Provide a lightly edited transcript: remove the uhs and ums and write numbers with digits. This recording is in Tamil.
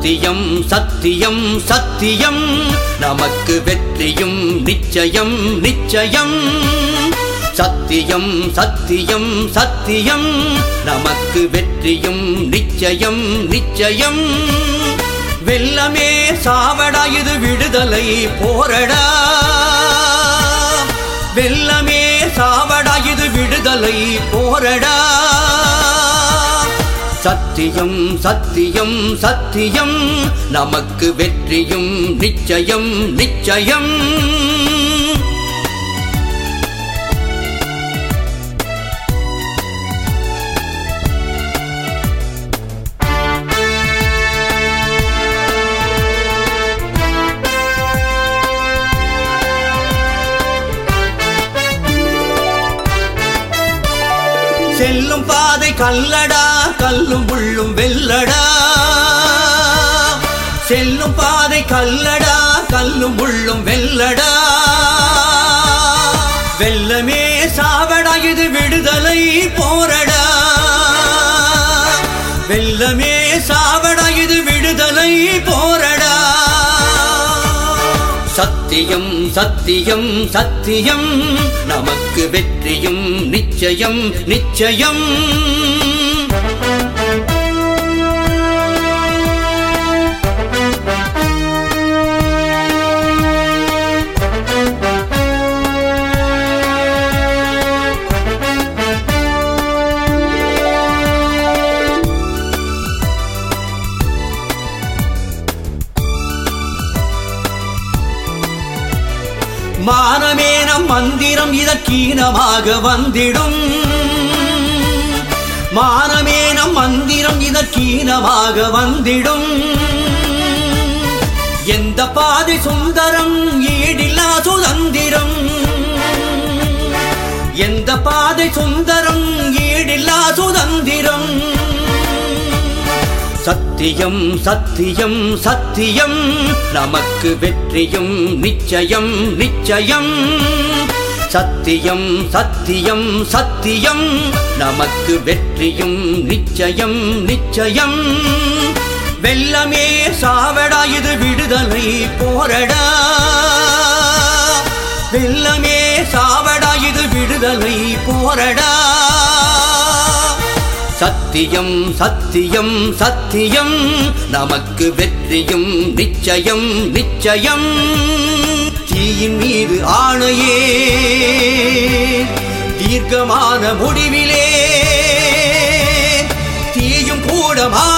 சத்தியம் சத்தியம் சத்தியம் நமக்கு வெற்றியும் நிச்சயம் நிச்சயம். சத்தியம் சத்தியம் சத்தியம் நமக்கு வெற்றியும் நிச்சயம் நிச்சயம். வெல்லமே சாவடா இது விடுதலை போரடா. வெல்லமே சாவடா இது விடுதலை போரடா. சத்தியம் சத்தியம் சத்தியம் நமக்கு வெற்றியும் நிச்சயம் நிச்சயம். செல்லும் பாதை கல்லடா கல்லும் முள்ளும் வெல்லடா. செல்லும் பாதை கல்லடா கல்லும் முள்ளும் வெல்லடா. வெல்லமே சாவடா இது விடுதலை போரடா. வெல்லமே சாவடா இது விடுதலை போரடா. சத்தியம் சத்தியம் சத்தியம் நமக்கு வெற்றியும் நிச்சயம் நிச்சயம். மானமே நம் மந்திரம் இதற்கீனமாக வந்திடும். மானமே நம் மந்திரம் இதற்கீனமாக வந்திடும். எந்த பாதை சுந்தரம் ஈடில்லா சுதந்திரம். எந்த பாதை சுந்தரம் ஈடில்லா சுதந்திரம். சத்தியம் சத்தியம் சத்தியம் நமக்கு வெற்றியும் நிச்சயம் நிச்சயம். சத்தியம் சத்தியம் சத்தியம் நமக்கு வெற்றியும் நிச்சயம் நிச்சயம். வெல்லமே சாவடா இது விடுதலை போரடா. வெல்லமே சாவடா இது விடுதலை போரடா. சத்தியம் சத்தியம் சத்தியம் நமக்கு வெற்றியும் நிச்சயம் நிச்சயம். தீயின் மீது ஆணையே தீர்க்கமான முடிவிலே தீயும் கூட